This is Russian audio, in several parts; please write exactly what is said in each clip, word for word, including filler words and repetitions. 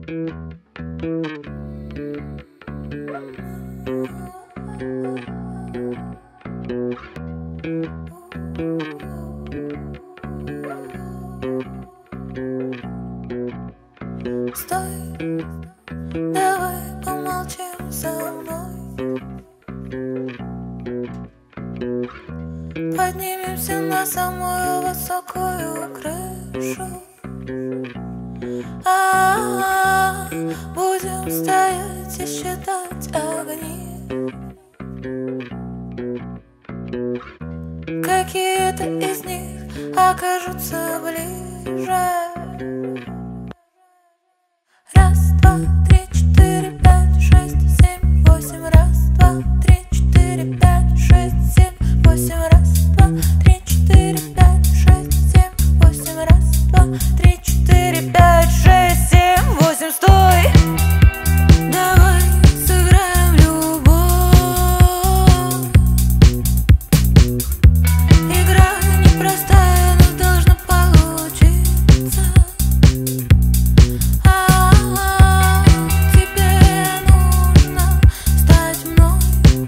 Стой, давай помолчим со мной. Поднимемся на самую высокую крышу. А-а-а, будем стоять и считать огни. Какие-то из них окажутся ближе. Раз, два, три, четыре, пять, шесть, семь, восемь. Раз, два, три, четыре, пять, шесть, семь, восемь. Раз, два, три, четыре, пять, шесть, семь, восемь. Раз, два, три, четыре, пять, шесть, семь, восемь. Стой! Давай сыграем в любовь. Игра непростая, но должна получиться. А-а-а, тебе нужно стать мной.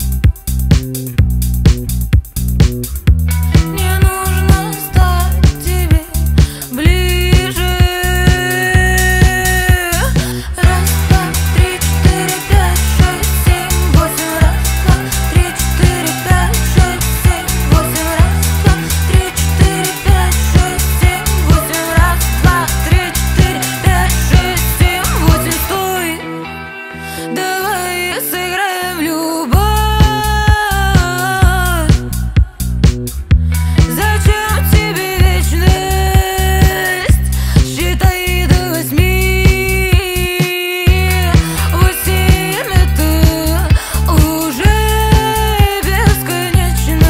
Мне нужно стать тебе ближе. Раз, два, три, четыре, пять, шесть, семь, восемь. Раз, два, три, четыре, пять, шесть, семь, восемь. Раз, два, три, четыре, пять, шесть, семь, восемь. Раз, два, три, четыре, пять, шесть, семь, восемь. Стой! Давай сыграем в любовь. Зачем тебе вечность? Считай до восьми. Восемь — это уже бесконечность.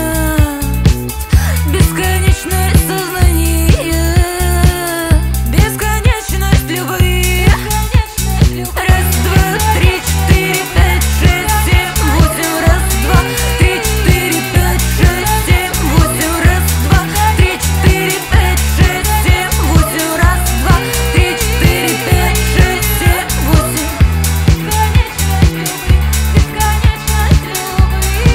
Бесконечность сознания. Бесконечность любви. Раз, два, три, четыре, пять, шесть, семь, восемь. Раз, два, три, четыре, пять, шесть, семь, восемь. Раз, два, три, четыре, пять, шесть, семь, восемь. Раз, два, три, четыре, пять, шесть, семь, восемь. Бесконечность любви.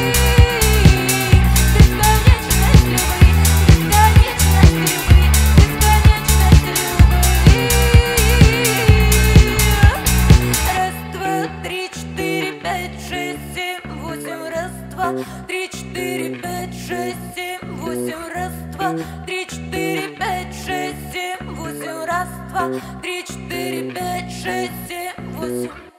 Бесконечность любви. Бесконечность любви. Бесконечность любви. Бесконечность любви. Раз, два, три, четыре, пять, шесть, семь, восемь. Раз, два, три, четыре, пять, шесть, семь, восемь. Раз, два, три, четыре, пять, шесть, семь, восемь. Раз, два, три, четыре, пять, шесть, семь, восемь.